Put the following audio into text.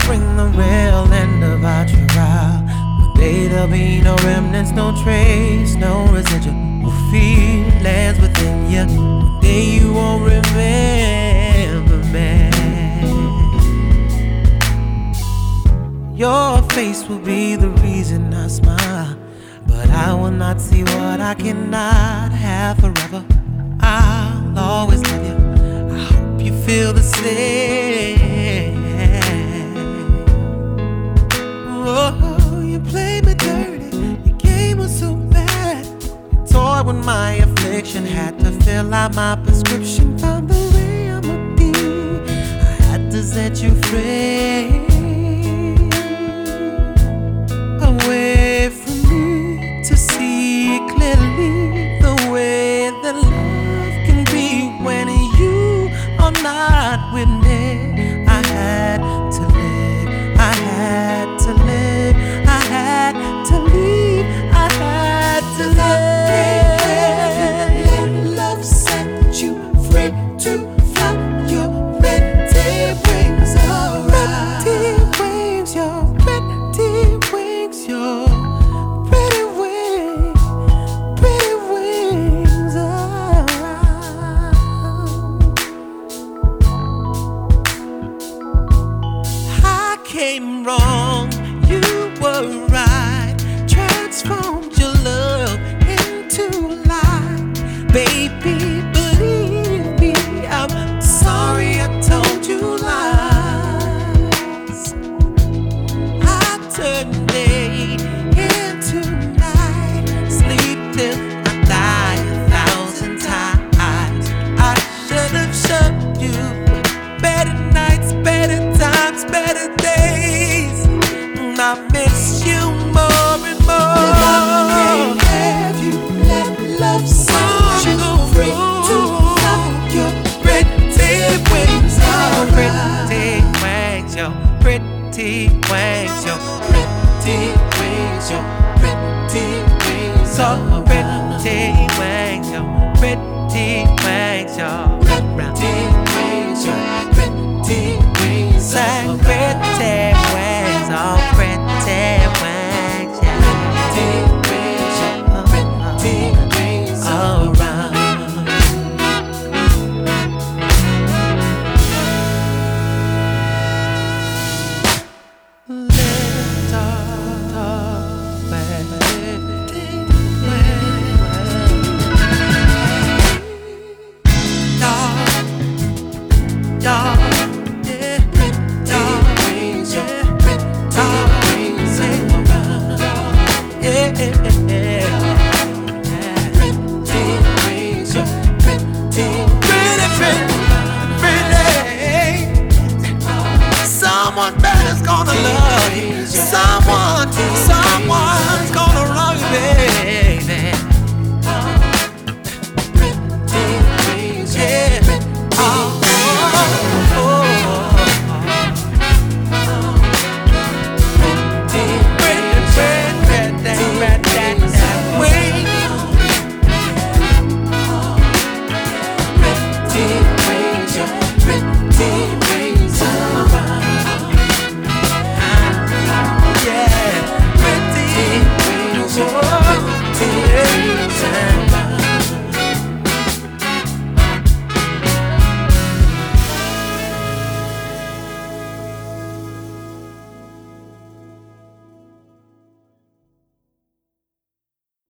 bring the real end of our trial. One day there'll be no remnants, no trace, no residual feelings within you. One day you won't remember me. Your face will be the reason I smile, but I will not see what I cannot have forever. I'll always love you. I hope you feel the same. Oh, you played me dirty. Your game was so bad. You toyed with my affliction. Had to fill out my prescription. Found the way I'ma be. I had to set you free. Away from me to see clearly the way that love can be when you are not with me. I had to live, I had to live, I had to leave, I had to live. Let love set you free to fly your pretty wings around. Pretty wings, your pretty wings, your pretty wings around. I came wrong, you were right. Transformed your love into light. Baby, believe me, I'm sorry I told you lies. I turned day into night, sleep till I die 1,000 times. I should have showed you better nights, better times, better days. I miss you more and more. Have you let love set you free to fly your pretty wings around? Pretty wings, your pretty wings, your pretty wings, your pretty wings, so pretty wings, your pretty wings, your pretty wings, your pretty wings, like pretty wings, oh pretty wings, yeah. Pretty wings around. Lift up, baby. Dog, yeah, dog, wings, yeah, dog, wings around. Yeah, yeah, yeah. Pretty wings, yeah, pretty. Someone better's gonna love you. Someone's gonna